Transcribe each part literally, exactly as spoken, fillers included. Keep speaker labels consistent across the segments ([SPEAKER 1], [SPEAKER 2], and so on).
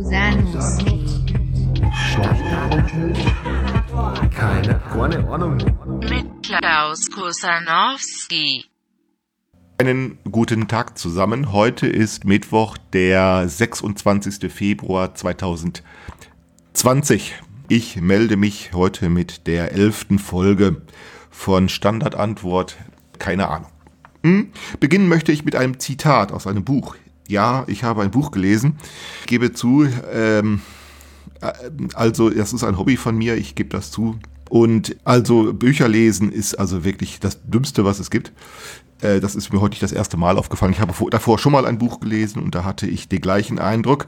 [SPEAKER 1] Zanussi.
[SPEAKER 2] Keine, keine Ahnung.
[SPEAKER 1] Mit Klaus Kusanowski.
[SPEAKER 3] Einen guten Tag zusammen. Heute ist Mittwoch, der sechsundzwanzigster Februar zweitausendzwanzig. Ich melde mich heute mit der elften Folge von Standardantwort. Keine Ahnung. Hm? Beginnen möchte ich mit einem Zitat aus einem Buch. Ja, ich habe ein Buch gelesen. Ich gebe zu, ähm, also das ist ein Hobby von mir, ich gebe das zu. Und also Bücher lesen ist also wirklich das Dümmste, was es gibt. Äh, das ist mir heute nicht das erste Mal aufgefallen. Ich habe vor, davor schon mal ein Buch gelesen und da hatte ich den gleichen Eindruck.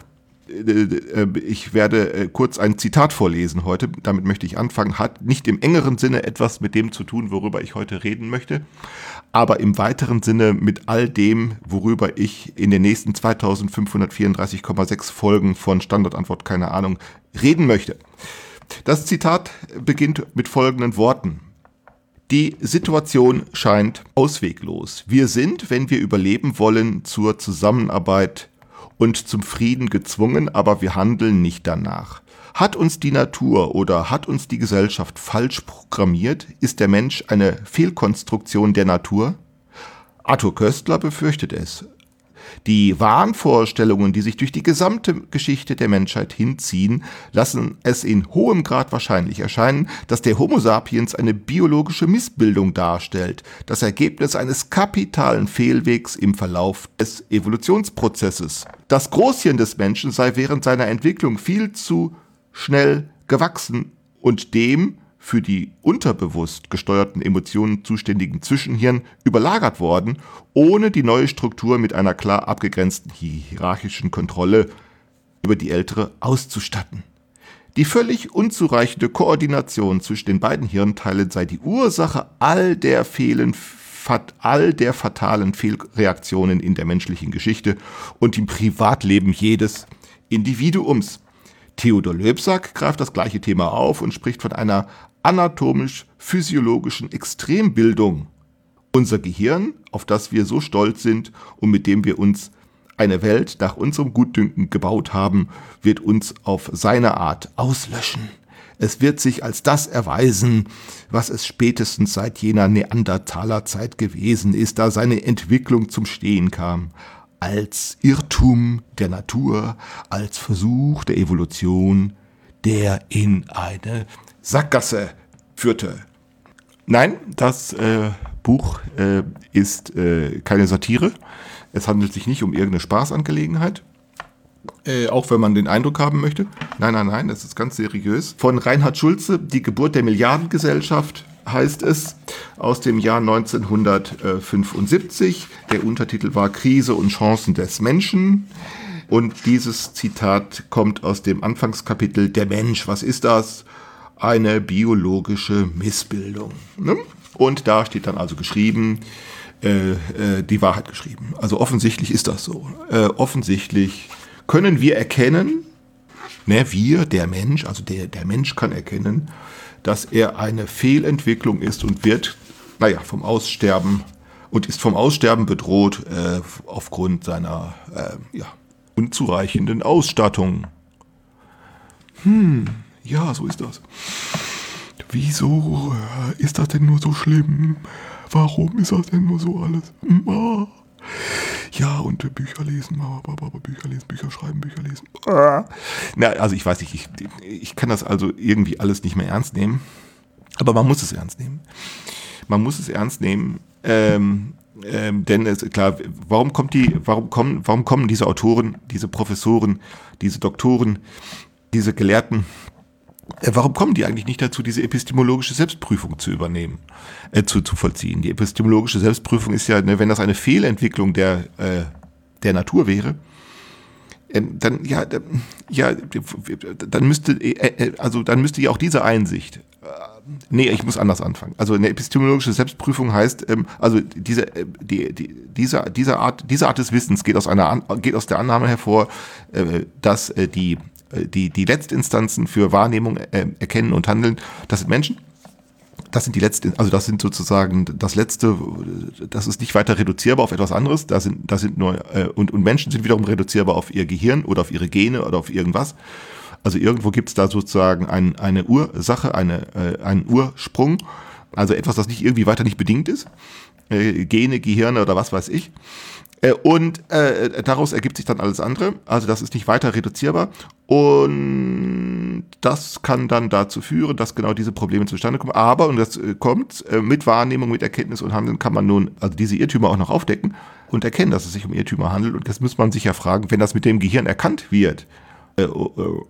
[SPEAKER 3] Ich werde kurz ein Zitat vorlesen heute, damit möchte ich anfangen, hat nicht im engeren Sinne etwas mit dem zu tun, worüber ich heute reden möchte, aber im weiteren Sinne mit all dem, worüber ich in den nächsten zweitausendfünfhundertvierunddreißig Komma sechs Folgen von Standardantwort, keine Ahnung, reden möchte. Das Zitat beginnt mit folgenden Worten. Die Situation scheint ausweglos. Wir sind, wenn wir überleben wollen, zur Zusammenarbeit und zum Frieden gezwungen, aber wir handeln nicht danach. Hat uns die Natur oder hat uns die Gesellschaft falsch programmiert? Ist der Mensch eine Fehlkonstruktion der Natur? Arthur Koestler befürchtet es. Die Wahnvorstellungen, die sich durch die gesamte Geschichte der Menschheit hinziehen, lassen es in hohem Grad wahrscheinlich erscheinen, dass der Homo sapiens eine biologische Missbildung darstellt, das Ergebnis eines kapitalen Fehlwegs im Verlauf des Evolutionsprozesses. Das Großhirn des Menschen sei während seiner Entwicklung viel zu schnell gewachsen und dem für die unterbewusst gesteuerten Emotionen zuständigen Zwischenhirn überlagert worden, ohne die neue Struktur mit einer klar abgegrenzten hierarchischen Kontrolle über die ältere auszustatten. Die völlig unzureichende Koordination zwischen den beiden Hirnteilen sei die Ursache all der Fehlen, all der fatalen Fehlreaktionen in der menschlichen Geschichte und im Privatleben jedes Individuums. Theodor Löbsack greift das gleiche Thema auf und spricht von einer anatomisch-physiologischen Extrembildung. Unser Gehirn, auf das wir so stolz sind und mit dem wir uns eine Welt nach unserem Gutdünken gebaut haben, wird uns auf seine Art auslöschen. Es wird sich als das erweisen, was es spätestens seit jener Neandertalerzeit gewesen ist, da seine Entwicklung zum Stehen kam. Als Irrtum der Natur, als Versuch der Evolution, der in eine Sackgasse führte. Nein, das äh, Buch äh, ist äh, keine Satire. Es handelt sich nicht um irgendeine Spaßangelegenheit. Äh, auch wenn man den Eindruck haben möchte. Nein, nein, nein, das ist ganz seriös. Von Reinhard Schulze, Die Geburt der Milliardengesellschaft, heißt es, aus dem Jahr neunzehnhundertfünfundsiebzig. Der Untertitel war Krise und Chancen des Menschen. Und dieses Zitat kommt aus dem Anfangskapitel Der Mensch, was ist das? Eine biologische Missbildung. Ne? Und da steht dann also geschrieben, äh, äh, die Wahrheit geschrieben. Also offensichtlich ist das so. Äh, offensichtlich können wir erkennen, ne, wir, der Mensch, also der, der Mensch kann erkennen, dass er eine Fehlentwicklung ist und wird, naja, vom Aussterben und ist vom Aussterben bedroht äh, aufgrund seiner äh, ja, unzureichenden Ausstattung. Hm, ja, so ist das. Wieso ist das denn nur so schlimm? Warum ist das denn nur so alles? Ja, und Bücher lesen, Bücher lesen, Bücher schreiben, Bücher lesen. Na, also ich weiß nicht, ich, ich kann das also irgendwie alles nicht mehr ernst nehmen. Aber man muss es ernst nehmen. Man muss es ernst nehmen, ähm, ähm, denn es klar, warum kommt die, warum kommen, warum kommen diese Autoren, diese Professoren, diese Doktoren, diese Gelehrten, äh, warum kommen die eigentlich nicht dazu, diese epistemologische Selbstprüfung zu übernehmen, äh, zu, zu vollziehen? Die epistemologische Selbstprüfung ist ja, ne, wenn das eine Fehlentwicklung der, äh, der Natur wäre, äh, dann, ja, äh, ja, dann müsste, äh, also dann müsste ja auch diese Einsicht, äh, nee, ich muss anders anfangen. Also eine epistemologische Selbstprüfung heißt, ähm, also diese, die, die, diese, diese Art, diese Art des Wissens geht aus einer, geht aus der Annahme hervor, äh, dass äh, die Die, die Letztinstanzen für Wahrnehmung, äh, Erkennen und Handeln, das sind Menschen. Das sind die letzten, also das sind sozusagen das letzte, das ist nicht weiter reduzierbar auf etwas anderes. Da sind, da sind nur äh, und und Menschen sind wiederum reduzierbar auf ihr Gehirn oder auf ihre Gene oder auf irgendwas. Also irgendwo gibt es da sozusagen ein, eine Ursache, eine äh, einen Ursprung, also etwas, das nicht irgendwie weiter nicht bedingt ist. Äh, Gene, Gehirne oder was weiß ich. Äh, und äh, daraus ergibt sich dann alles andere. Also das ist nicht weiter reduzierbar. Und das kann dann dazu führen, dass genau diese Probleme zustande kommen. Aber, und das äh, kommt, äh, mit Wahrnehmung, mit Erkenntnis und Handeln kann man nun also diese Irrtümer auch noch aufdecken und erkennen, dass es sich um Irrtümer handelt. Und jetzt muss man sich ja fragen, wenn das mit dem Gehirn erkannt wird, äh, äh,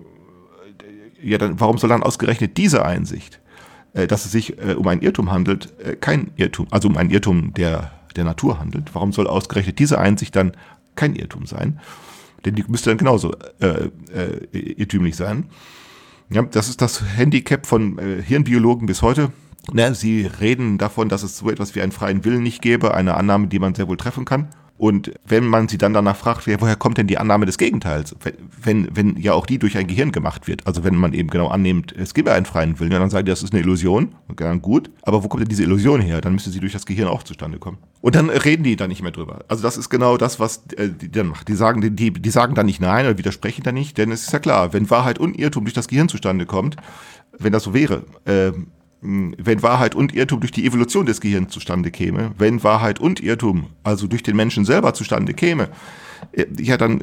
[SPEAKER 3] ja, dann warum soll dann ausgerechnet diese Einsicht, äh, dass es sich äh, um ein Irrtum handelt, äh, kein Irrtum, also um ein Irrtum der der Natur handelt, warum soll ausgerechnet diese Einsicht dann kein Irrtum sein? Denn die müsste dann genauso äh, äh, irrtümlich sein. Ja, das ist das Handicap von äh, Hirnbiologen bis heute. Ne, sie reden davon, dass es so etwas wie einen freien Willen nicht gäbe, eine Annahme, die man sehr wohl treffen kann. Und wenn man sie dann danach fragt, woher kommt denn die Annahme des Gegenteils, wenn, wenn ja auch die durch ein Gehirn gemacht wird, also wenn man eben genau annimmt, es gäbe einen freien Willen, dann sagen die, das ist eine Illusion, dann gut, aber wo kommt denn diese Illusion her? Dann müsste sie durch das Gehirn auch zustande kommen. Und dann reden die da nicht mehr drüber. Also das ist genau das, was äh, die dann macht. Die sagen, die, die sagen dann nicht nein oder widersprechen da nicht, denn es ist ja klar, wenn Wahrheit und Irrtum durch das Gehirn zustande kommt, wenn das so wäre, äh, wenn Wahrheit und Irrtum durch die Evolution des Gehirns zustande käme, wenn Wahrheit und Irrtum also durch den Menschen selber zustande käme, ja dann,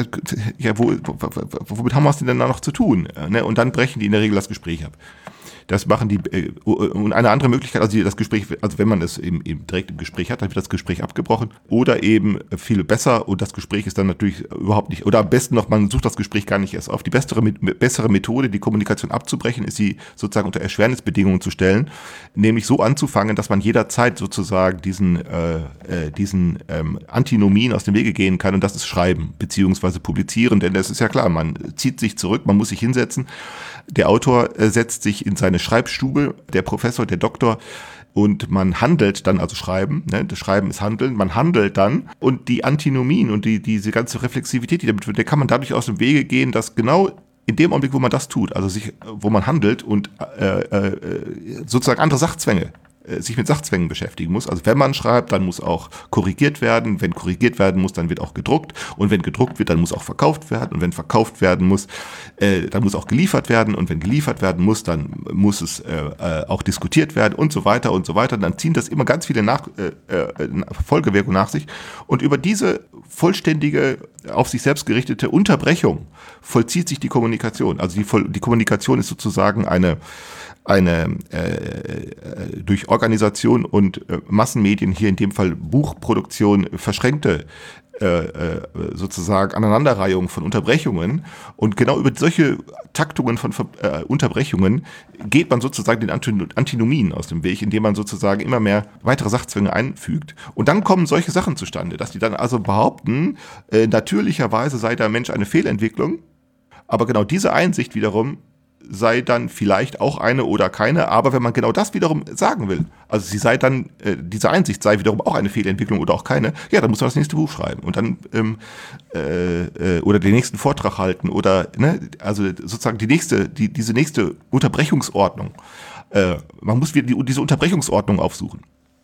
[SPEAKER 3] ja, wo, womit haben wir es denn dann noch zu tun? Und dann brechen die in der Regel das Gespräch ab. Das machen die, und eine andere Möglichkeit, also das Gespräch, also wenn man es eben, eben direkt im Gespräch hat, dann wird das Gespräch abgebrochen. Oder eben viel besser, und das Gespräch ist dann natürlich überhaupt nicht, oder am besten noch, man sucht das Gespräch gar nicht erst auf. Die bessere, bessere Methode, die Kommunikation abzubrechen, ist sie sozusagen unter Erschwernisbedingungen zu stellen, nämlich so anzufangen, dass man jederzeit sozusagen diesen, äh, diesen ähm, Antinomien aus dem Wege gehen kann, und das ist Schreiben, beziehungsweise Publizieren, denn das ist ja klar, man zieht sich zurück, man muss sich hinsetzen. Der Autor äh, setzt sich in seine Schreibstube, der Professor, der Doktor, und man handelt dann, also Schreiben, ne, das Schreiben ist Handeln, man handelt dann, und die Antinomien und die diese ganze Reflexivität, die damit wird, der kann man dadurch aus dem Wege gehen, dass genau in dem Augenblick, wo man das tut, also sich, wo man handelt und äh, äh, sozusagen andere Sachzwänge, sich mit Sachzwängen beschäftigen muss. Also wenn man schreibt, dann muss auch korrigiert werden. Wenn korrigiert werden muss, dann wird auch gedruckt. Und wenn gedruckt wird, dann muss auch verkauft werden. Und wenn verkauft werden muss, äh, dann muss auch geliefert werden. Und wenn geliefert werden muss, dann muss es äh, auch diskutiert werden und so weiter und so weiter. Dann ziehen das immer ganz viele nach, äh, äh, Folgewirkungen nach sich. Und über diese vollständige, auf sich selbst gerichtete Unterbrechung vollzieht sich die Kommunikation. Also die, die Kommunikation ist sozusagen eine eine äh, durch Organisation und äh, Massenmedien, hier in dem Fall Buchproduktion, verschränkte äh, äh, sozusagen Aneinanderreihung von Unterbrechungen. Und genau über solche Taktungen von äh, Unterbrechungen geht man sozusagen den Antinomien aus dem Weg, indem man sozusagen immer mehr weitere Sachzwänge einfügt. Und dann kommen solche Sachen zustande, dass die dann also behaupten, äh, natürlicherweise sei der Mensch eine Fehlentwicklung. Aber genau diese Einsicht wiederum sei dann vielleicht auch eine oder keine, aber wenn man genau das wiederum sagen will, also sie sei dann, äh, diese Einsicht sei wiederum auch eine Fehlentwicklung oder auch keine, ja, dann muss man das nächste Buch schreiben und dann ähm, äh, äh, oder den nächsten Vortrag halten oder, ne, also sozusagen die nächste, die, diese nächste Unterbrechungsordnung, äh, man muss wieder die, diese Unterbrechungsordnung aufsuchen,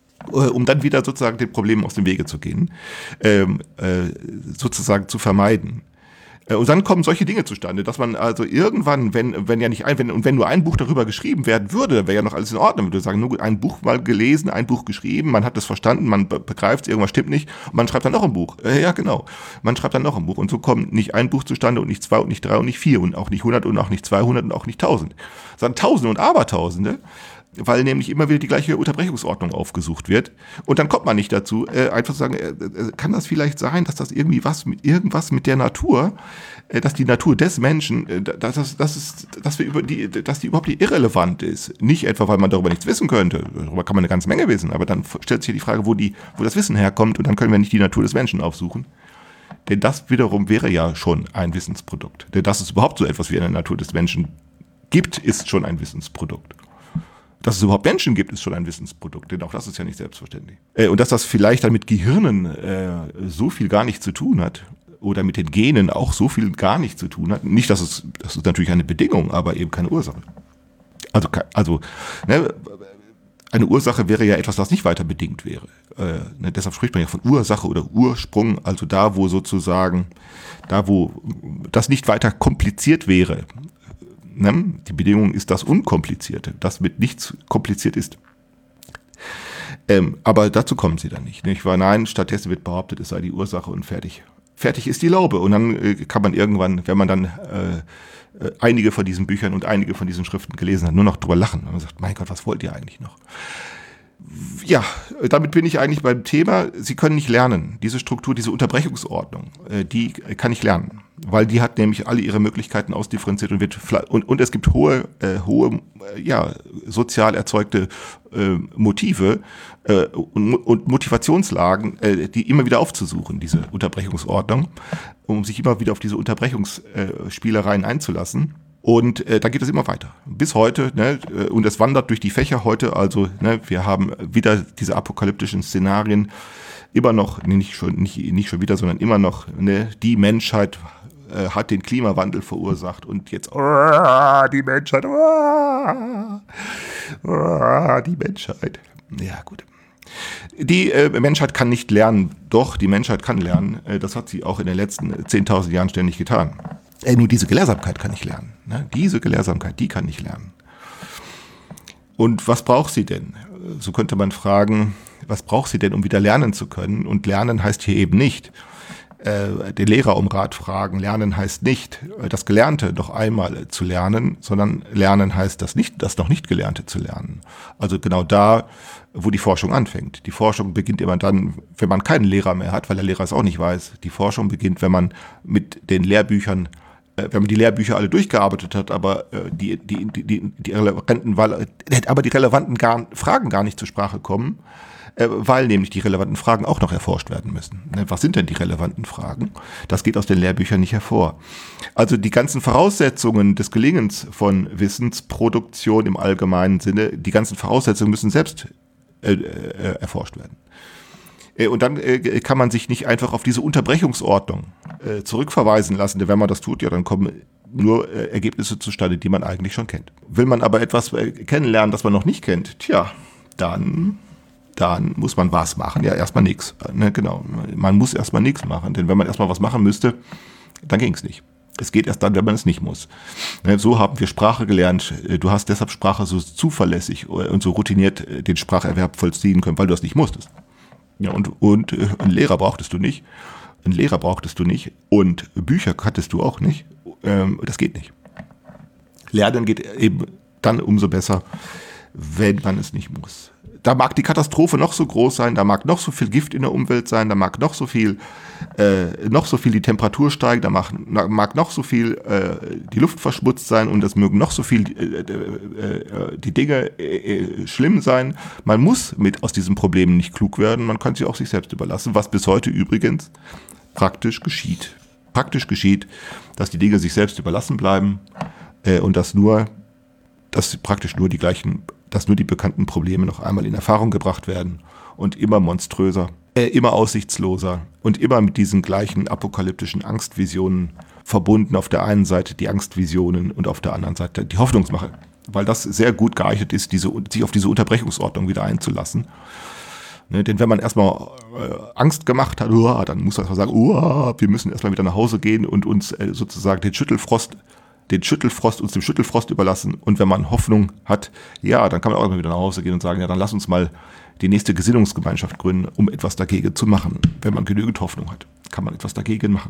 [SPEAKER 3] um dann wieder sozusagen den Problemen aus dem Wege zu gehen, ähm, äh, sozusagen zu vermeiden. Und dann kommen solche Dinge zustande, dass man also irgendwann, wenn wenn ja nicht ein, wenn und wenn nur ein Buch darüber geschrieben werden würde, wäre ja noch alles in Ordnung. Man würde sagen, nur ein Buch mal gelesen, ein Buch geschrieben, man hat es verstanden, man begreift es, irgendwas stimmt nicht, und man schreibt dann noch ein Buch. Ja, genau. Man schreibt dann noch ein Buch, und so kommt nicht ein Buch zustande und nicht zwei und nicht drei und nicht vier und auch nicht hundert und auch nicht zweihundert und auch nicht tausend, sondern Tausende und Abertausende, weil nämlich immer wieder die gleiche Unterbrechungsordnung aufgesucht wird. Und dann kommt man nicht dazu, äh, einfach zu sagen, äh, äh, kann das vielleicht sein, dass das irgendwie was mit irgendwas mit der Natur, äh, dass die Natur des Menschen, äh, dass, das, dass, es, dass wir über die, dass die überhaupt irrelevant ist. Nicht etwa, weil man darüber nichts wissen könnte. Darüber kann man eine ganze Menge wissen, aber dann stellt sich die Frage, wo die, wo das Wissen herkommt, und dann können wir nicht die Natur des Menschen aufsuchen. Denn das wiederum wäre ja schon ein Wissensprodukt. Denn dass es überhaupt so etwas wie eine Natur des Menschen gibt, ist schon ein Wissensprodukt. Dass es überhaupt Menschen gibt, ist schon ein Wissensprodukt, denn auch das ist ja nicht selbstverständlich. Äh, und dass das vielleicht dann mit Gehirnen äh, so viel gar nicht zu tun hat, oder mit den Genen auch so viel gar nicht zu tun hat, nicht, dass es, das ist natürlich eine Bedingung, aber eben keine Ursache. Also, also ne, Eine Ursache wäre ja etwas, das nicht weiter bedingt wäre. Äh, ne, deshalb spricht man ja von Ursache oder Ursprung, also da, wo sozusagen, da, wo das nicht weiter kompliziert wäre. Ne? Die Bedingung ist das Unkomplizierte, das mit nichts kompliziert ist. Ähm, aber dazu kommen sie dann nicht. Nicht? Weil nein, stattdessen wird behauptet, es sei die Ursache und fertig. Fertig ist die Laube. Und dann äh, kann man irgendwann, wenn man dann äh, äh, einige von diesen Büchern und einige von diesen Schriften gelesen hat, nur noch drüber lachen. Und man sagt, mein Gott, was wollt ihr eigentlich noch? Ja, damit bin ich eigentlich beim Thema. Sie können nicht lernen. Diese Struktur, diese Unterbrechungsordnung, äh, die kann ich lernen. Weil die hat nämlich alle ihre Möglichkeiten ausdifferenziert und wird und, und es gibt hohe, äh, hohe, äh, ja, sozial erzeugte äh, Motive äh, und, und Motivationslagen, äh, die immer wieder aufzusuchen, diese Unterbrechungsordnung, um sich immer wieder auf diese Unterbrechungsspielereien äh, einzulassen. Und äh, da geht es immer weiter. Bis heute, ne, und es wandert durch die Fächer heute, also ne, wir haben wieder diese apokalyptischen Szenarien, immer noch, nee, nicht schon, nicht, nicht schon wieder, sondern immer noch, ne, die Menschheit äh, hat den Klimawandel verursacht und jetzt, oh, die Menschheit, oh, oh, die Menschheit. Ja, gut. Die äh, Menschheit kann nicht lernen, doch, die Menschheit kann lernen, äh, das hat sie auch in den letzten zehntausend Jahren ständig getan. Äh, nur diese Gelehrsamkeit kann ich lernen. Ne? Diese Gelehrsamkeit, die kann ich lernen. Und was braucht sie denn? So könnte man fragen, was braucht sie denn, um wieder lernen zu können? Und lernen heißt hier eben nicht, äh, den Lehrer um Rat fragen. Lernen heißt nicht, das Gelernte noch einmal zu lernen, sondern Lernen heißt, das, nicht, das noch nicht Gelernte zu lernen. Also genau da, wo die Forschung anfängt. Die Forschung beginnt immer dann, wenn man keinen Lehrer mehr hat, weil der Lehrer es auch nicht weiß. Die Forschung beginnt, wenn man mit den Lehrbüchern wenn man die Lehrbücher alle durchgearbeitet hat, aber äh, die, die, die, die, die relevanten, weil, aber die relevanten gar, Fragen gar nicht zur Sprache kommen, äh, weil nämlich die relevanten Fragen auch noch erforscht werden müssen. Ne? Was sind denn die relevanten Fragen? Das geht aus den Lehrbüchern nicht hervor. Also die ganzen Voraussetzungen des Gelingens von Wissensproduktion im allgemeinen Sinne, die ganzen Voraussetzungen müssen selbst äh, äh, erforscht werden. Und dann äh, kann man sich nicht einfach auf diese Unterbrechungsordnung äh, zurückverweisen lassen. Denn wenn man das tut, ja, dann kommen nur äh, Ergebnisse zustande, die man eigentlich schon kennt. Will man aber etwas äh, kennenlernen, das man noch nicht kennt, tja, dann, dann muss man was machen. Ja, erstmal nichts. Ne, genau. Man muss erstmal nichts machen. Denn wenn man erstmal was machen müsste, dann ging es nicht. Es geht erst dann, wenn man es nicht muss. Ne, so haben wir Sprache gelernt. Du hast deshalb Sprache so zuverlässig und so routiniert den Spracherwerb vollziehen können, weil du das nicht musstest. Ja, und, und äh, einen Lehrer brauchtest du nicht. Einen Lehrer brauchtest du nicht. Und Bücher hattest du auch nicht. Ähm, das geht nicht. Lernen geht eben dann umso besser, wenn man es nicht muss. Da mag die Katastrophe noch so groß sein, da mag noch so viel Gift in der Umwelt sein, da mag noch so viel, äh, noch so viel die Temperatur steigen, da mag, mag noch so viel äh, die Luft verschmutzt sein und es mögen noch so viel äh, äh, die Dinge äh, schlimm sein. Man muss mit aus diesen Problemen nicht klug werden, man kann sie auch sich selbst überlassen, was bis heute übrigens praktisch geschieht. Praktisch geschieht, dass die Dinge sich selbst überlassen bleiben äh, und dass nur, dass praktisch nur die gleichen dass nur die bekannten Probleme noch einmal in Erfahrung gebracht werden und immer monströser, äh, immer aussichtsloser und immer mit diesen gleichen apokalyptischen Angstvisionen verbunden. Auf der einen Seite die Angstvisionen und auf der anderen Seite die Hoffnungsmache, weil das sehr gut geeignet ist, diese, sich auf diese Unterbrechungsordnung wieder einzulassen. Ne, denn wenn man erstmal äh, Angst gemacht hat, uah, dann muss man sagen, uah, wir müssen erstmal wieder nach Hause gehen und uns äh, sozusagen den Schüttelfrost den Schüttelfrost uns dem Schüttelfrost überlassen. Und wenn man Hoffnung hat, ja, dann kann man auch mal wieder nach Hause gehen und sagen, ja, dann lass uns mal die nächste Gesinnungsgemeinschaft gründen, um etwas dagegen zu machen. Wenn man genügend Hoffnung hat, kann man etwas dagegen machen.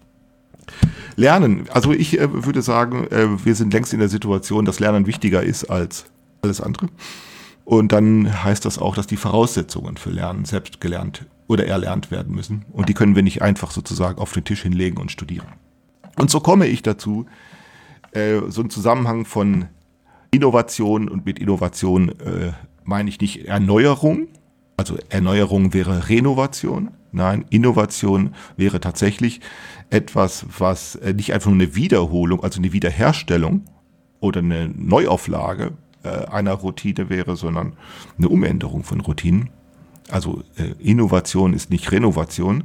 [SPEAKER 3] Lernen, also ich äh, würde sagen, äh, wir sind längst in der Situation, dass Lernen wichtiger ist als alles andere. Und dann heißt das auch, dass die Voraussetzungen für Lernen selbst gelernt oder erlernt werden müssen. Und die können wir nicht einfach sozusagen auf den Tisch hinlegen und studieren. Und so komme ich dazu, so ein Zusammenhang von Innovation und mit Innovation äh, meine ich nicht Erneuerung, also Erneuerung wäre Renovation, nein, Innovation wäre tatsächlich etwas, was äh, nicht einfach nur eine Wiederholung, also eine Wiederherstellung oder eine Neuauflage äh, einer Routine wäre, sondern eine Umänderung von Routinen. Also äh, Innovation ist nicht Renovation.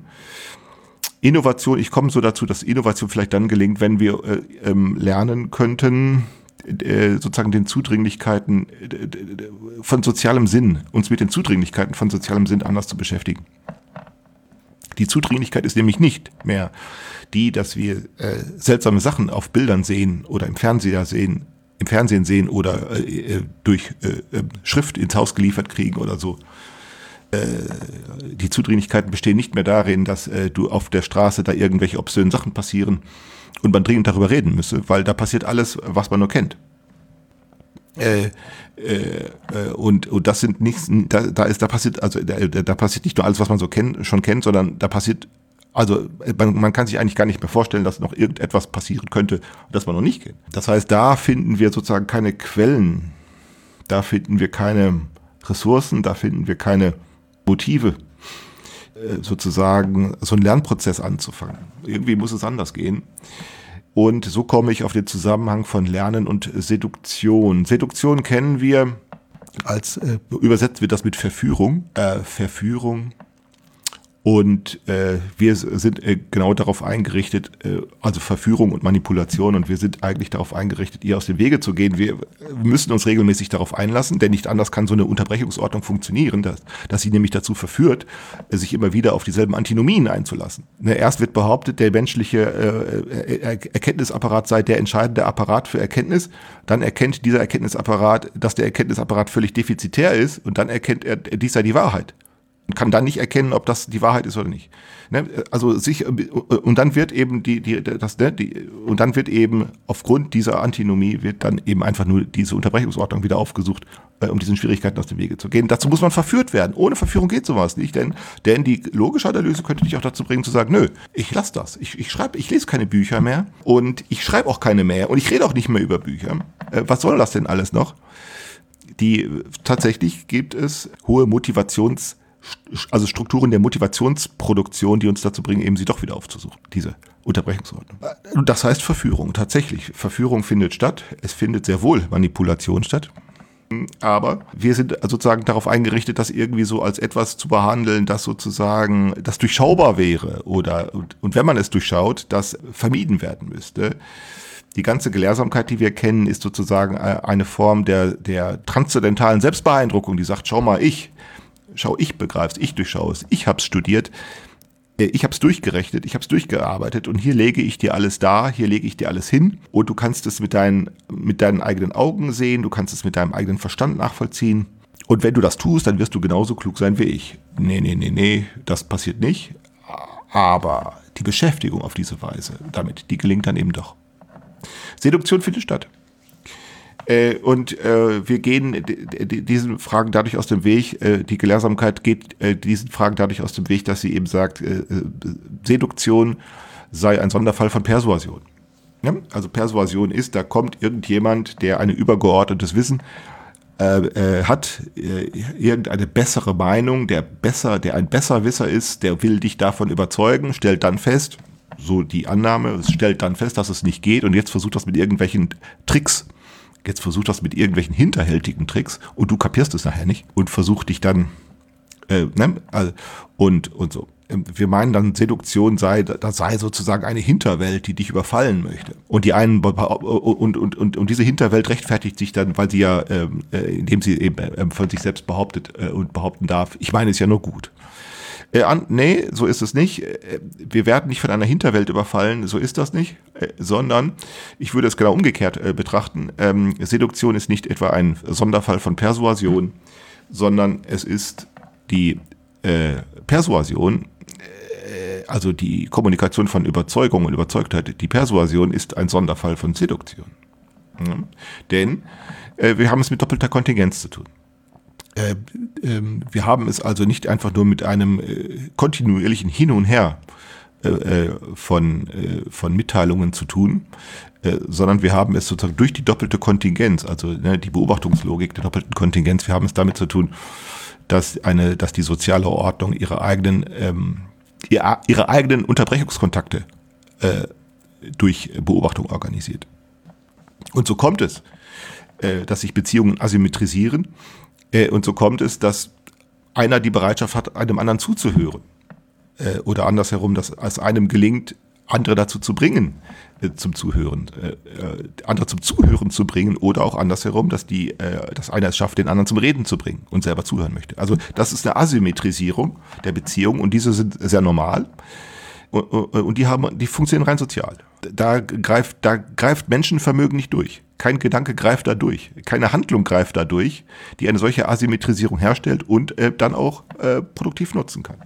[SPEAKER 3] Innovation, ich komme so dazu, dass Innovation vielleicht dann gelingt, wenn wir äh, ähm, lernen könnten, äh, sozusagen den Zudringlichkeiten äh, von sozialem Sinn, uns mit den Zudringlichkeiten von sozialem Sinn anders zu beschäftigen. Die Zudringlichkeit ist nämlich nicht mehr die, dass wir äh, seltsame Sachen auf Bildern sehen oder im Fernseher sehen, im Fernsehen sehen oder äh, durch äh, Schrift ins Haus geliefert kriegen oder so. Äh, die Zudringlichkeiten bestehen nicht mehr darin, dass äh, du auf der Straße da irgendwelche obszönen Sachen passieren und man dringend darüber reden müsse, weil da passiert alles, was man nur kennt. Äh, äh, und, und das sind nichts, da, da ist, da passiert, also da, da passiert nicht nur alles, was man so kennt, schon kennt, sondern da passiert, also man, man kann sich eigentlich gar nicht mehr vorstellen, dass noch irgendetwas passieren könnte, das man noch nicht kennt. Das heißt, da finden wir sozusagen keine Quellen, da finden wir keine Ressourcen, da finden wir keine Motive, äh, sozusagen so einen Lernprozess anzufangen. Irgendwie muss es anders gehen. Und so komme ich auf den Zusammenhang von Lernen und Seduktion. Seduktion kennen wir als, äh, übersetzt wird das mit Verführung, äh, Verführung. Und äh, wir sind äh, genau darauf eingerichtet, äh, also Verführung und Manipulation, und wir sind eigentlich darauf eingerichtet, ihr aus dem Wege zu gehen. Wir müssen uns regelmäßig darauf einlassen, denn nicht anders kann so eine Unterbrechungsordnung funktionieren, dass, dass sie nämlich dazu verführt, sich immer wieder auf dieselben Antinomien einzulassen. Ne, erst wird behauptet, der menschliche äh, Erkenntnisapparat sei der entscheidende Apparat für Erkenntnis, dann erkennt dieser Erkenntnisapparat, dass der Erkenntnisapparat völlig defizitär ist, und dann erkennt er, dies sei die Wahrheit. Und kann dann nicht erkennen, ob das die Wahrheit ist oder nicht. Ne? Also sich, und dann wird eben die, die, das, ne, die, und dann wird eben aufgrund dieser Antinomie wird dann eben einfach nur diese Unterbrechungsordnung wieder aufgesucht, äh, um diesen Schwierigkeiten aus dem Wege zu gehen. Dazu muss man verführt werden. Ohne Verführung geht sowas nicht, denn, denn die logische Analyse könnte dich auch dazu bringen zu sagen, nö, ich lasse das. Ich, ich schreibe, ich lese keine Bücher mehr und ich schreibe auch keine mehr und ich rede auch nicht mehr über Bücher. Äh, was soll das denn alles noch? Die, tatsächlich gibt es hohe Motivations- also Strukturen der Motivationsproduktion, die uns dazu bringen, eben sie doch wieder aufzusuchen, diese Unterbrechungsordnung. Das heißt Verführung, tatsächlich. Verführung findet statt, es findet sehr wohl Manipulation statt, aber wir sind sozusagen darauf eingerichtet, das irgendwie so als etwas zu behandeln, das sozusagen, das durchschaubar wäre, oder, und, und wenn man es durchschaut, das vermieden werden müsste. Die ganze Gelehrsamkeit, die wir kennen, ist sozusagen eine Form der, der transzendentalen Selbstbeeindruckung, die sagt, schau mal, ich, Schau, ich begreif's, ich durchschaue es, ich hab's studiert, ich hab's durchgerechnet, ich hab's durchgearbeitet, und hier lege ich dir alles dar, hier lege ich dir alles hin, und du kannst es mit deinen, mit deinen eigenen Augen sehen, du kannst es mit deinem eigenen Verstand nachvollziehen, und wenn du das tust, dann wirst du genauso klug sein wie ich. Nee, nee, nee, nee, das passiert nicht, aber die Beschäftigung auf diese Weise damit, die gelingt dann eben doch. Seduktion findet statt. Äh, und äh, wir gehen d- d- diesen Fragen dadurch aus dem Weg, äh, die Gelehrsamkeit geht äh, diesen Fragen dadurch aus dem Weg, dass sie eben sagt, äh, Seduktion sei ein Sonderfall von Persuasion. Ja? Also Persuasion ist, da kommt irgendjemand, der ein übergeordnetes Wissen äh, äh, hat, äh, irgendeine bessere Meinung, der besser, der ein Besserwisser ist, der will dich davon überzeugen, stellt dann fest, so die Annahme, stellt dann fest, dass es nicht geht, und jetzt versucht das mit irgendwelchen Tricks. Jetzt versucht das mit irgendwelchen hinterhältigen Tricks, und du kapierst es nachher nicht und versucht dich dann äh, ne, und und so. Wir meinen dann, Seduktion sei, das sei sozusagen eine Hinterwelt, die dich überfallen möchte. Und die einen und und und und diese Hinterwelt rechtfertigt sich dann, weil sie ja, äh, indem sie eben äh, von sich selbst behauptet äh, und behaupten darf, ich meine es ja nur gut. Äh, an, nee, so ist es nicht. Wir werden nicht von einer Hinterwelt überfallen, so ist das nicht, äh, sondern ich würde es genau umgekehrt äh, betrachten. Ähm, Seduktion ist nicht etwa ein Sonderfall von Persuasion, sondern es ist die äh, Persuasion, äh, also die Kommunikation von Überzeugung und Überzeugtheit. Die Persuasion ist ein Sonderfall von Seduktion. Ja? Denn äh, wir haben es mit doppelter Kontingenz zu tun. Äh, ähm, wir haben es also nicht einfach nur mit einem äh, kontinuierlichen Hin und Her äh, von, äh, von Mitteilungen zu tun, äh, sondern wir haben es sozusagen durch die doppelte Kontingenz, also ne, die Beobachtungslogik der doppelten Kontingenz, wir haben es damit zu tun, dass eine, dass die soziale Ordnung ihre eigenen, ähm, ihre, ihre eigenen Unterbrechungskontakte äh, durch Beobachtung organisiert. Und so kommt es, äh, dass sich Beziehungen asymmetrisieren. Und so kommt es, dass einer die Bereitschaft hat, einem anderen zuzuhören. Oder andersherum, dass es einem gelingt, andere dazu zu bringen, äh, zum Zuhören, äh, äh, andere zum Zuhören zu bringen oder auch andersherum, dass die, äh, dass einer es schafft, den anderen zum Reden zu bringen und selber zuhören möchte. Also das ist eine Asymmetrisierung der Beziehung und diese sind sehr normal. Und die haben, die funktionieren rein sozial. Da greift, da greift Menschenvermögen nicht durch. Kein Gedanke greift da durch. Keine Handlung greift da durch, die eine solche Asymmetrisierung herstellt und äh, dann auch äh, produktiv nutzen kann.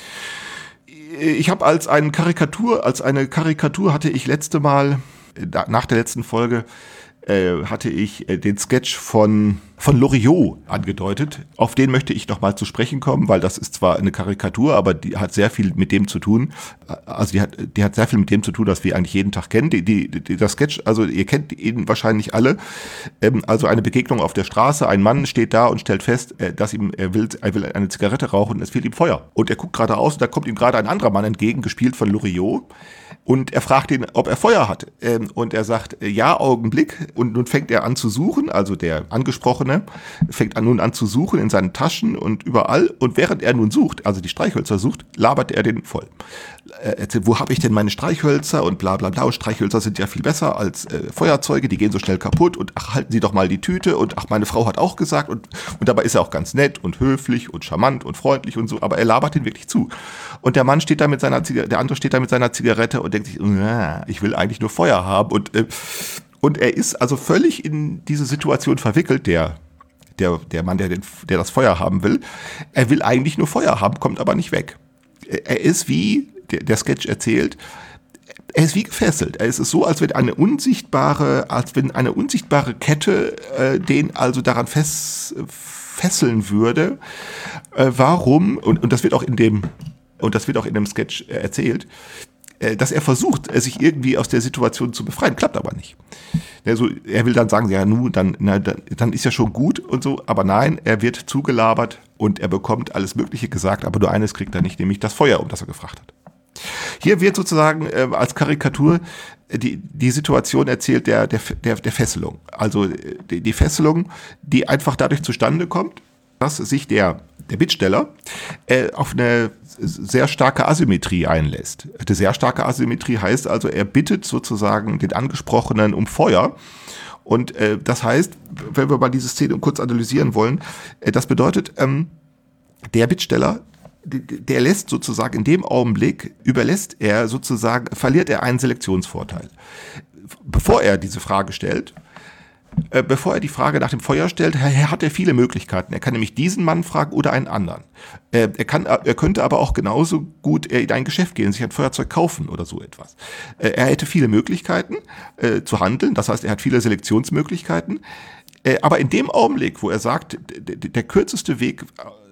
[SPEAKER 3] Ich habe als eine Karikatur, als eine Karikatur hatte ich letzte Mal, nach der letzten Folge, äh, hatte ich äh, den Sketch von von Loriot angedeutet. Auf den möchte ich noch mal zu sprechen kommen, weil das ist zwar eine Karikatur, aber die hat sehr viel mit dem zu tun. Also die hat, die hat sehr viel mit dem zu tun, was wir eigentlich jeden Tag kennen. Die, die, die, das Sketch, also ihr kennt ihn wahrscheinlich alle. Ähm, also eine Begegnung auf der Straße. Ein Mann steht da und stellt fest, äh, dass ihm er will, er will eine Zigarette rauchen und es fehlt ihm Feuer. Und er guckt geradeaus und da kommt ihm gerade ein anderer Mann entgegen, gespielt von Loriot. Und er fragt ihn, ob er Feuer hat. Ähm, und er sagt, äh, ja, Augenblick. Und nun fängt er an zu suchen, also der Angesprochene fängt an, nun an zu suchen in seinen Taschen und überall. Und während er nun sucht, also die Streichhölzer sucht, labert er den voll. Er erzählt, wo habe ich denn meine Streichhölzer und bla bla bla. Und Streichhölzer sind ja viel besser als äh, Feuerzeuge, die gehen so schnell kaputt. Und ach, halten Sie doch mal die Tüte. Und ach, meine Frau hat auch gesagt. Und, und dabei ist er auch ganz nett und höflich und charmant und freundlich und so. Aber er labert ihn wirklich zu. Und der Mann steht da mit seiner Zigarette, der andere steht da mit seiner Zigarette und denkt sich, ich will eigentlich nur Feuer haben. Und äh, Und er ist also völlig in diese Situation verwickelt, der, der, der Mann, der, den, der das Feuer haben will. Er will eigentlich nur Feuer haben, kommt aber nicht weg. Er ist wie, der, der Sketch erzählt, er ist wie gefesselt. Es ist so, als wenn eine unsichtbare, als wenn eine unsichtbare Kette äh, den also daran fest, fesseln würde. Äh, warum? Und, und das wird auch in dem, und das wird auch in dem Sketch erzählt, dass er versucht, sich irgendwie aus der Situation zu befreien, klappt aber nicht. Also, er will dann sagen, ja, nun, dann, na, dann, dann ist ja schon gut und so, aber nein, er wird zugelabert und er bekommt alles Mögliche gesagt, aber nur eines kriegt er nicht, nämlich das Feuer, um das er gefragt hat. Hier wird sozusagen äh, als Karikatur die, die Situation erzählt der, der, der, der Fesselung. Also die, die Fesselung, die einfach dadurch zustande kommt, dass sich der, der Bittsteller äh, auf eine sehr starke Asymmetrie einlässt. Die sehr starke Asymmetrie heißt also, er bittet sozusagen den Angesprochenen um Feuer. Und äh, das heißt, wenn wir mal diese Szene kurz analysieren wollen, äh, das bedeutet, ähm, der Bittsteller, der lässt sozusagen in dem Augenblick, überlässt er sozusagen, verliert er einen Selektionsvorteil. Bevor er diese Frage stellt, Äh, bevor er die Frage nach dem Feuer stellt, hat er viele Möglichkeiten. Er kann nämlich diesen Mann fragen oder einen anderen. Äh, er, kann, er könnte aber auch genauso gut in ein Geschäft gehen, sich ein Feuerzeug kaufen oder so etwas. Äh, er hätte viele Möglichkeiten äh, zu handeln, das heißt, er hat viele Selektionsmöglichkeiten. Äh, aber in dem Augenblick, wo er sagt, d- d- der kürzeste Weg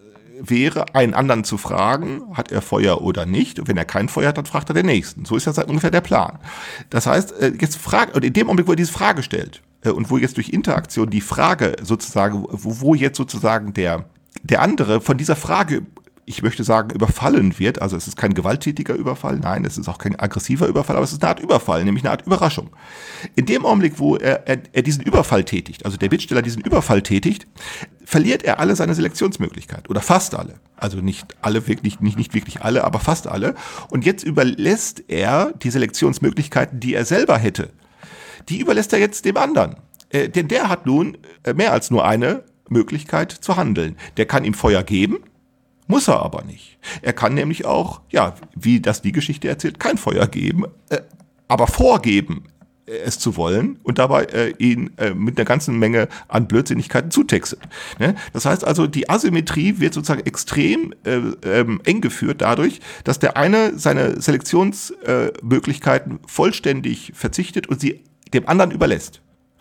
[SPEAKER 3] wäre, einen anderen zu fragen, hat er Feuer oder nicht. Und wenn er kein Feuer hat, dann fragt er den nächsten. So ist das ungefähr der Plan. Das heißt, jetzt fragt, und in dem Augenblick, wo er diese Frage stellt, und wo jetzt durch Interaktion die Frage sozusagen, wo, wo jetzt sozusagen der, der andere von dieser Frage, ich möchte sagen, überfallen wird, also es ist kein gewalttätiger Überfall, nein, es ist auch kein aggressiver Überfall, aber es ist eine Art Überfall, nämlich eine Art Überraschung. In dem Augenblick, wo er, er, er diesen Überfall tätigt, also der Bittsteller diesen Überfall tätigt, verliert er alle seine Selektionsmöglichkeiten oder fast alle. Also nicht alle, wirklich, nicht, nicht wirklich alle, aber fast alle. Und jetzt überlässt er die Selektionsmöglichkeiten, die er selber hätte. Die überlässt er jetzt dem anderen. Äh, denn der hat nun äh, mehr als nur eine Möglichkeit zu handeln. Der kann ihm Feuer geben, muss er aber nicht. Er kann nämlich auch, ja, wie das die Geschichte erzählt, kein Feuer geben, äh, aber vorgeben, äh, es zu wollen und dabei äh, ihn äh, mit einer ganzen Menge an Blödsinnigkeiten zutextet. Ne? Das heißt also, die Asymmetrie wird sozusagen extrem äh, ähm, eng geführt dadurch, dass der eine seine Selektionsmöglichkeiten äh, vollständig verzichtet und sie dem anderen überlässt.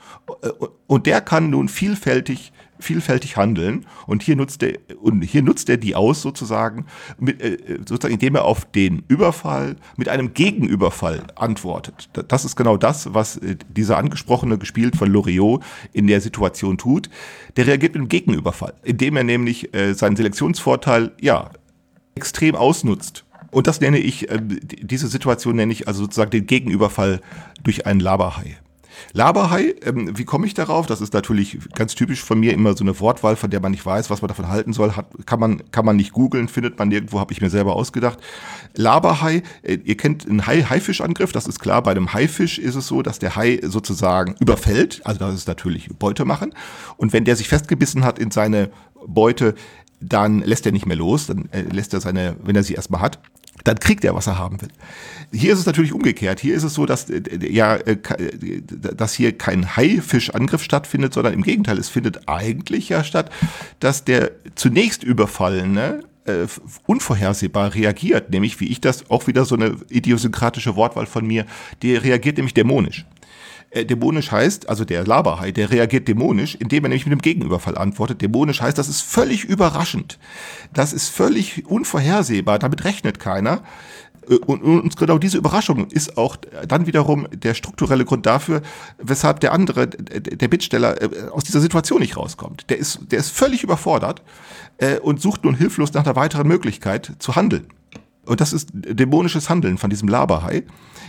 [SPEAKER 3] Und der kann nun vielfältig, vielfältig handeln. Und hier nutzt er, und hier nutzt er die aus sozusagen, mit, sozusagen, indem er auf den Überfall mit einem Gegenüberfall antwortet. Das ist genau das, was dieser angesprochene, gespielt von Loriot, in der Situation tut. Der reagiert mit einem Gegenüberfall, indem er nämlich seinen Selektionsvorteil, ja, extrem ausnutzt. Und das nenne ich, diese Situation nenne ich also sozusagen den Gegenüberfall durch einen Laberhai. Laberhai, ähm, wie komme ich darauf? Das ist natürlich ganz typisch von mir, immer so eine Wortwahl, von der man nicht weiß, was man davon halten soll. Hat, kann man, kann man nicht googeln, findet man nirgendwo, habe ich mir selber ausgedacht. Laberhai, äh, ihr kennt einen Hai, Haifischangriff, das ist klar. Bei einem Haifisch ist es so, dass der Hai sozusagen überfällt, also das ist natürlich Beute machen. Und wenn der sich festgebissen hat in seine Beute, dann lässt er nicht mehr los, dann äh, lässt er seine, wenn er sie erstmal hat, dann kriegt er, was er haben will. Hier ist es natürlich umgekehrt. Hier ist es so, dass, äh, ja, äh, dass hier kein Haifischangriff stattfindet, sondern im Gegenteil, es findet eigentlich ja statt, dass der zunächst Überfallene äh, unvorhersehbar reagiert, nämlich, wie ich das, auch wieder so eine idiosynkratische Wortwahl von mir, der reagiert nämlich dämonisch. Äh, dämonisch heißt, also der Laberhai, der reagiert dämonisch, indem er nämlich mit einem Gegenüberfall antwortet. Dämonisch heißt, das ist völlig überraschend. Das ist völlig unvorhersehbar, damit rechnet keiner. Und, und genau diese Überraschung ist auch dann wiederum der strukturelle Grund dafür, weshalb der andere, der Bittsteller, aus dieser Situation nicht rauskommt. Der ist, der ist völlig überfordert äh, und sucht nun hilflos nach einer weiteren Möglichkeit zu handeln. Und das ist dämonisches Handeln von diesem Laberhai.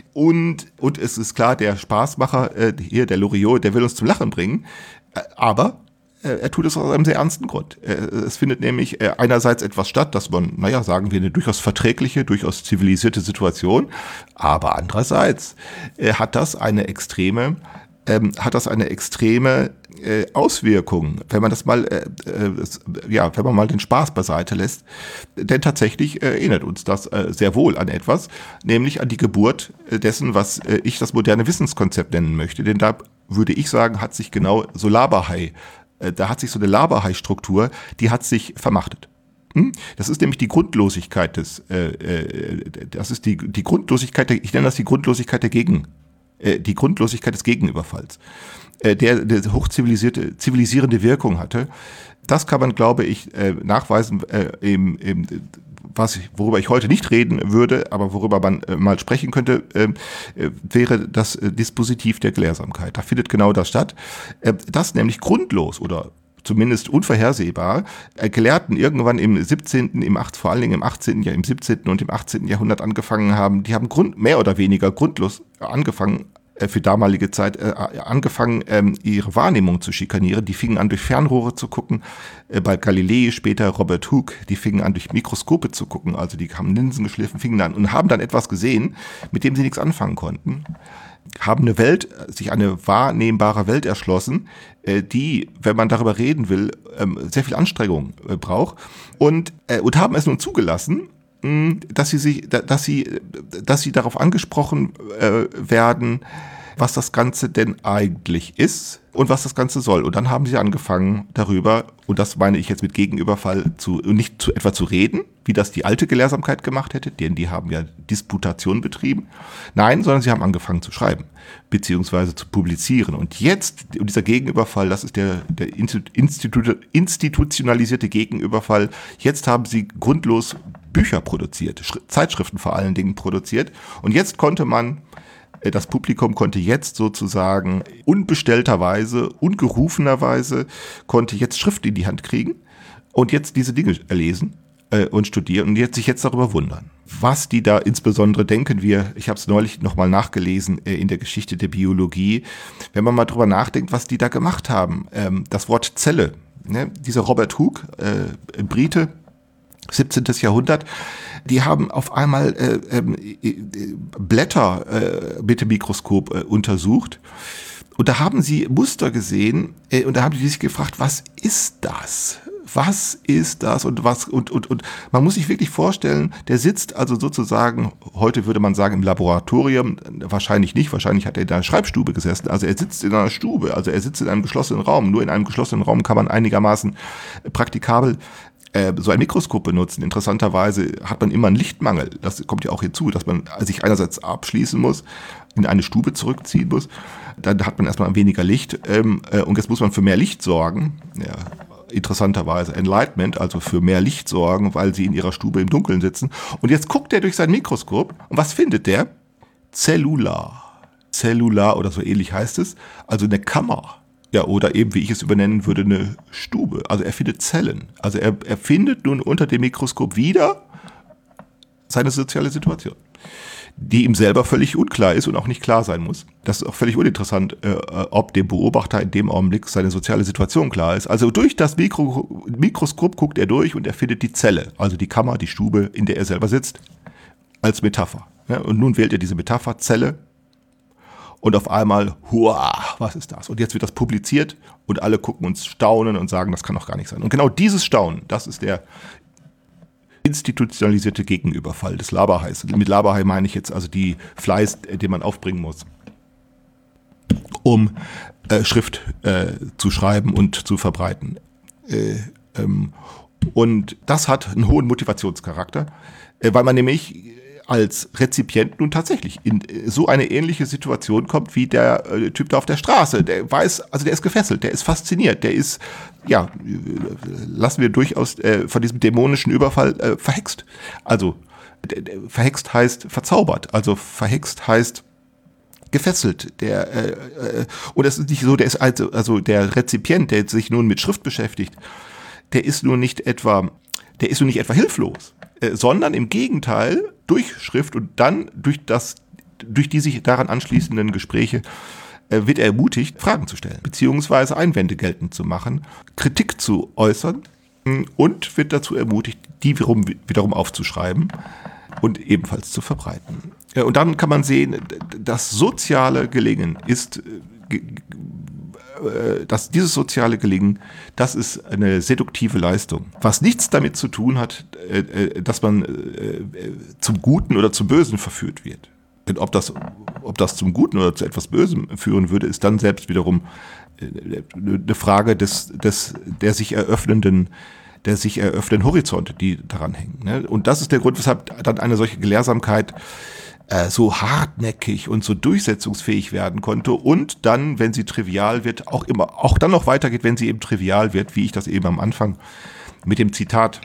[SPEAKER 3] Und, und es ist klar, der Spaßmacher, äh, hier der Loriot, der will uns zum Lachen bringen, äh, aber er tut es aus einem sehr ernsten Grund. Es findet nämlich einerseits etwas statt, dass man, naja, sagen wir, eine durchaus verträgliche, durchaus zivilisierte Situation, aber andererseits hat das eine extreme, ähm, hat das eine extreme äh, Auswirkung, wenn man das mal, äh, äh, ja, wenn man mal den Spaß beiseite lässt. Denn tatsächlich äh, erinnert uns das äh, sehr wohl an etwas, nämlich an die Geburt äh, dessen, was äh, ich das moderne Wissenskonzept nennen möchte. Denn da würde ich sagen, hat sich genau so Laberhai Da hat sich so eine Laberhai-Struktur, die hat sich vermachtet. Das ist nämlich die Grundlosigkeit des, äh, das ist die, die Grundlosigkeit, der, ich nenne das die Grundlosigkeit der Gegen, äh, die Grundlosigkeit des Gegenüberfalls, äh, der, der hochzivilisierte, zivilisierende Wirkung hatte. Das kann man, glaube ich, äh, nachweisen, äh, im, im, was ich, worüber ich heute nicht reden würde, aber worüber man äh, mal sprechen könnte, äh, äh, wäre das äh, Dispositiv der Gelehrsamkeit. Da findet genau das statt, äh, das nämlich grundlos oder zumindest unvorhersehbar äh, Gelehrten irgendwann im siebzehnten, im acht, vor allen Dingen im achtzehnten, ja im siebzehnten und im achtzehnten Jahrhundert angefangen haben. Die haben Grund, mehr oder weniger grundlos angefangen, für damalige Zeit äh, angefangen, ähm, ihre Wahrnehmung zu schikanieren. Die fingen an, durch Fernrohre zu gucken, äh, bei Galilei später Robert Hooke, die fingen an, durch Mikroskope zu gucken, also die haben Linsen geschliffen, fingen an und haben dann etwas gesehen, mit dem sie nichts anfangen konnten, haben eine Welt, sich eine wahrnehmbare Welt erschlossen, äh, die, wenn man darüber reden will, ähm, sehr viel Anstrengung äh, braucht und, äh, und haben es nun zugelassen, dass sie sich, dass sie, dass sie darauf angesprochen äh, werden, was das Ganze denn eigentlich ist und was das Ganze soll. Und dann haben sie angefangen darüber, und das meine ich jetzt mit Gegenüberfall, zu nicht zu etwa zu reden, wie das die alte Gelehrsamkeit gemacht hätte, denn die haben ja Disputation betrieben. Nein, sondern sie haben angefangen zu schreiben, beziehungsweise zu publizieren. Und jetzt, und dieser Gegenüberfall, das ist der, der Institu- institutionalisierte Gegenüberfall, jetzt haben sie grundlos Bücher produziert, Zeitschriften vor allen Dingen produziert. Und jetzt konnte man, das Publikum konnte jetzt sozusagen unbestellterweise, ungerufenerweise, konnte jetzt Schrift in die Hand kriegen und jetzt diese Dinge erlesen äh, und studieren und jetzt sich jetzt darüber wundern. Was die da insbesondere denken wir, ich habe es neulich nochmal nachgelesen äh, in der Geschichte der Biologie, wenn man mal drüber nachdenkt, was die da gemacht haben. Ähm, das Wort Zelle, ne? Dieser Robert Hooke, äh, Brite, siebzehnten. Jahrhundert, die haben auf einmal äh, äh, Blätter äh, mit dem Mikroskop äh, untersucht und da haben sie Muster gesehen äh, und da haben sie sich gefragt, was ist das? Was ist das und was und und und man muss sich wirklich vorstellen, der sitzt also sozusagen, heute würde man sagen im Laboratorium, wahrscheinlich nicht, wahrscheinlich hat er in einer Schreibstube gesessen, also er sitzt in einer Stube, also er sitzt in einem geschlossenen Raum, nur in einem geschlossenen Raum kann man einigermaßen praktikabel so ein Mikroskop benutzen. Interessanterweise hat man immer einen Lichtmangel. Das kommt ja auch hinzu, dass man sich einerseits abschließen muss, in eine Stube zurückziehen muss. Dann hat man erstmal weniger Licht ähm, äh, und jetzt muss man für mehr Licht sorgen. Ja, interessanterweise Enlightenment, also für mehr Licht sorgen, weil sie in ihrer Stube im Dunkeln sitzen. Und jetzt guckt er durch sein Mikroskop und was findet der? Zellular. Zellular oder so ähnlich heißt es. Also eine Kammer. Ja, oder eben, wie ich es übernennen würde, eine Stube. Also er findet Zellen. Also er, er findet nun unter dem Mikroskop wieder seine soziale Situation. die ihm selber völlig unklar ist und auch nicht klar sein muss. Das ist auch völlig uninteressant, äh, ob dem Beobachter in dem Augenblick seine soziale Situation klar ist. Also durch das Mikro- Mikroskop guckt er durch und er findet die Zelle, also die Kammer, die Stube, in der er selber sitzt, als Metapher. Ja, und nun wählt er diese Metapher Zelle und auf einmal, hua, was ist das? Und jetzt wird das publiziert und alle gucken uns staunen und sagen, das kann doch gar nicht sein. Und genau dieses Staunen, das ist der institutionalisierte Gegenüberfall des Laberhais. Mit Laberhai meine ich jetzt also die Fleiß, den man aufbringen muss, um äh, Schrift äh, zu schreiben und zu verbreiten. Äh, ähm, und das hat einen hohen Motivationscharakter, äh, weil man nämlich als Rezipient nun tatsächlich in so eine ähnliche Situation kommt wie der äh, Typ da auf der Straße. Der weiß, also der ist gefesselt, der ist fasziniert, der ist, ja, lassen wir durchaus äh, von diesem dämonischen Überfall äh, verhext. Also der, der, verhext heißt verzaubert, also verhext heißt gefesselt. Der äh, äh, und das ist nicht so, der ist also, also der Rezipient, der sich nun mit Schrift beschäftigt, der ist nun nicht etwa, der ist nun nicht etwa hilflos, äh, sondern im Gegenteil durch Schrift und dann durch das, durch die sich daran anschließenden Gespräche äh, wird er ermutigt, Fragen zu stellen, beziehungsweise Einwände geltend zu machen, Kritik zu äußern mh, und wird dazu ermutigt, die wiederum, wiederum aufzuschreiben und ebenfalls zu verbreiten. Äh, und dann kann man sehen, das soziale Gelingen ist, äh, dass dieses soziale Gelingen, das ist eine seduktive Leistung, was nichts damit zu tun hat, dass man zum Guten oder zum Bösen verführt wird. Denn ob das, ob das zum Guten oder zu etwas Bösem führen würde, ist dann selbst wiederum eine Frage des, des, der sich eröffnenden, der sich eröffnenden Horizonte, die daran hängen. Und das ist der Grund, weshalb dann eine solche Gelehrsamkeit so hartnäckig und so durchsetzungsfähig werden konnte und dann, wenn sie trivial wird, auch immer, auch dann noch weitergeht, wenn sie eben trivial wird, wie ich das eben am Anfang mit dem Zitat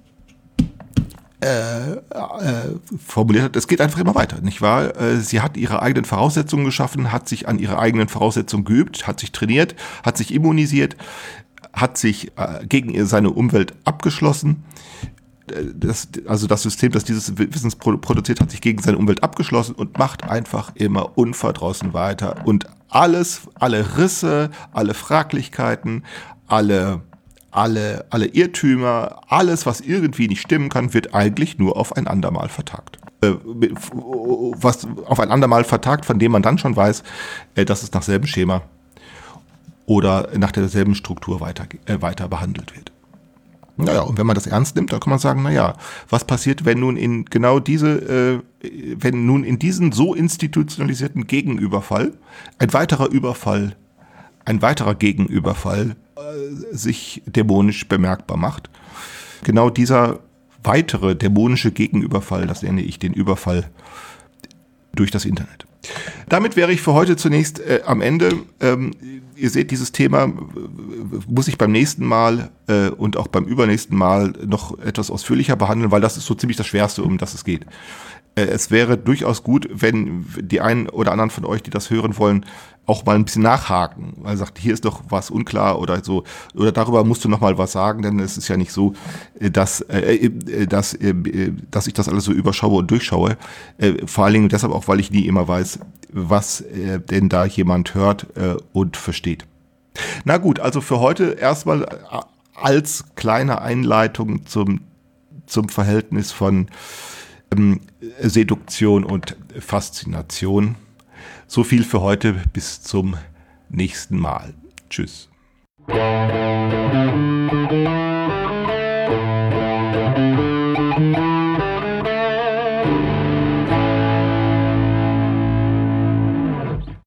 [SPEAKER 3] äh, äh, formuliert habe. Es geht einfach immer weiter, nicht wahr? Äh, sie hat ihre eigenen Voraussetzungen geschaffen, hat sich an ihre eigenen Voraussetzungen geübt, hat sich trainiert, hat sich immunisiert, hat sich äh, gegen seine Umwelt abgeschlossen. Das, also das System, das dieses Wissens produziert, hat sich gegen seine Umwelt abgeschlossen und macht einfach immer unverdrossen weiter. Und alles, alle Risse, alle Fraglichkeiten, alle, alle, alle Irrtümer, alles, was irgendwie nicht stimmen kann, wird eigentlich nur auf ein andermal vertagt. Äh, was auf ein andermal vertagt, von dem man dann schon weiß, äh, dass es nach selben Schema oder nach derselben Struktur weiter, äh, weiter behandelt wird. Naja, und wenn man das ernst nimmt, dann kann man sagen, naja, was passiert, wenn nun in genau diese, äh, wenn nun in diesen so institutionalisierten Gegenüberfall ein weiterer Überfall, ein weiterer Gegenüberfall äh, sich dämonisch bemerkbar macht. Genau dieser weitere dämonische Gegenüberfall, das nenne ich den Überfall durch das Internet. Damit wäre ich für heute zunächst äh, am Ende. Ähm, ihr seht, dieses Thema äh, muss ich beim nächsten Mal äh, und auch beim übernächsten Mal noch etwas ausführlicher behandeln, weil das ist so ziemlich das Schwerste, um das es geht. Äh, es wäre durchaus gut, wenn die einen oder anderen von euch, die das hören wollen, auch mal ein bisschen nachhaken, weil er sagt, hier ist doch was unklar oder so, oder darüber musst du noch mal was sagen, denn es ist ja nicht so, dass, äh, dass, äh, dass ich das alles so überschaue und durchschaue, äh, vor allen Dingen deshalb auch, weil ich nie immer weiß, was äh, denn da jemand hört äh, und versteht. Na gut, also für heute erstmal als kleine Einleitung zum, zum Verhältnis von ähm, Seduktion und Faszination. So viel für heute, bis zum nächsten Mal. Tschüss.